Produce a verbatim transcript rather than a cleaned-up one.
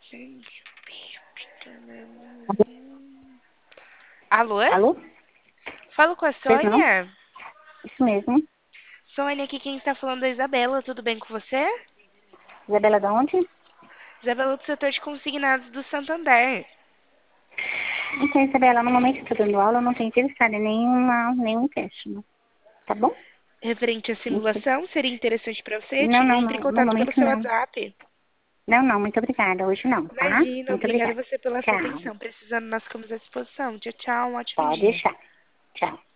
Alô? Alô? Falo com a Pois não? Sônia? Isso mesmo. Sônia, aqui quem está falando é a Isabela. Tudo bem com você? Isabela da onde? Isabela do setor de consignados do Santander. Então, Isabela, no momento que eu estou dando aula, eu não tenho interessada em nenhuma, nenhum empréstimo. Tá bom? Referente à Muito... simulação, seria interessante para você? Não, não, Entre em não. No contato pelo momento, seu não. WhatsApp. Não, não. Muito obrigada. Hoje não, tá? Imagina, Muito obrigada obrigada. a você pela sua Tchau. atenção. Precisando, nós ficamos à disposição. Tchau, tchau. Um ótimo Pode dia. deixar. Tchau.